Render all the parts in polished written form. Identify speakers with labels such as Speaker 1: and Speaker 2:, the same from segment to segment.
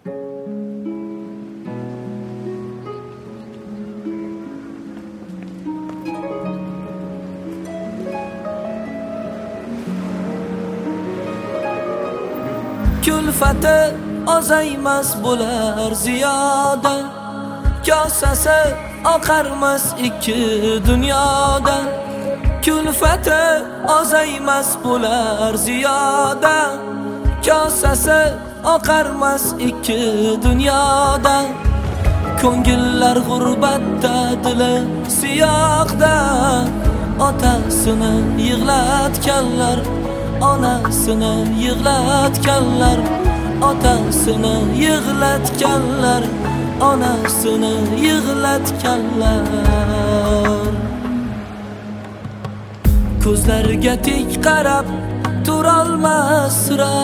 Speaker 1: Kulfati ozaymas bo'lar ziyoda, kosasi oqarmas ikki dunyoda. Kulfati ozaymas bo'lar ziyoda, kosasi oqarmas ikki dunyoda. Ko'ngillar g'urbatda, dili siyoqda, otasini yig'latganlar, onasini yig'latganlar, otasini yig'latganlar, onasini yig'latganlar. Ko'zlariga tik qarab turolmas sira,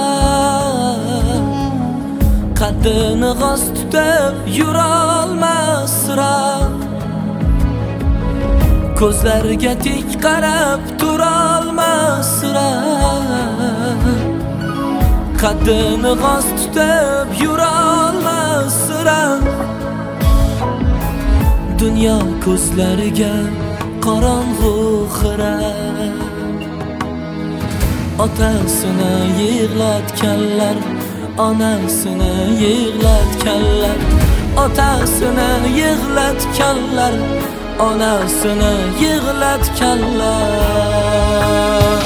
Speaker 1: qaddini g'oz tutib yurolmas sira. Ko'zlariga tik qarab turolmas sira, qaddini g'oz tutib yurolmas sira. Dunyo ko'zlariga qorong'u xira, otasini yig'latganlar, onasini yig'latganlar, otasini yig'latganlar, onasini yig'latganlar.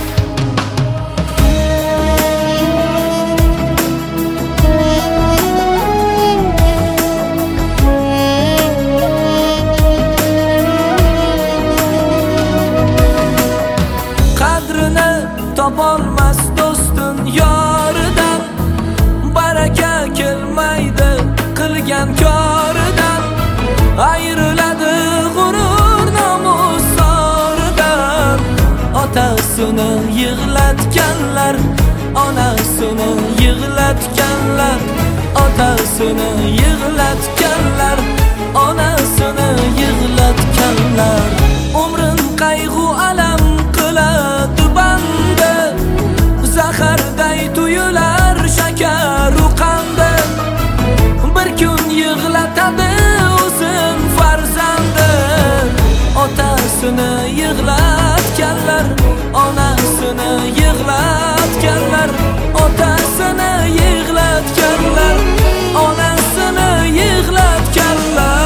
Speaker 1: Qadrini topolmas do'stin yoridan, baraka kelmaydi qilgan koridan. Ayriladi g'urur nomus soridan, otasini yig'latganlar, onasini yig'latganlar, otasini yig'latganlar, onasini yig'latganlar. Umrin qayg'u alam qiladi banda, zaharday tuyular shakar u qanda. Bir kun yig'latadi o'zin farzandi, otasini yig'latganlar, onasini yig'latganlar, otasini yig'latganlar, onasini yig'latganlar.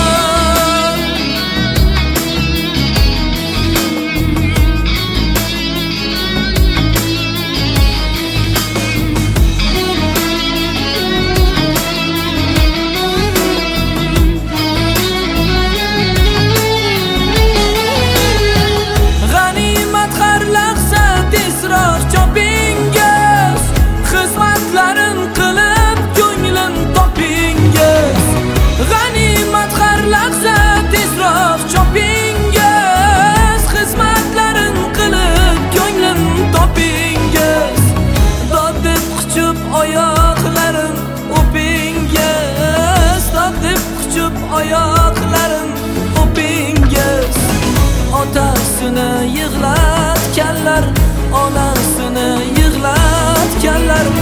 Speaker 1: Xizmatlarin qilib ko'nglim topingiz, g'animat har lahza tezroq chopingiz. Xizmatlarin qilib ko'nglim topingiz, dod deb quchib oyoqlarin o'pingiz, dod deb quchib oyoqlarin o'pingiz. Otasini yig'latganlar, onasini yig'latganlar,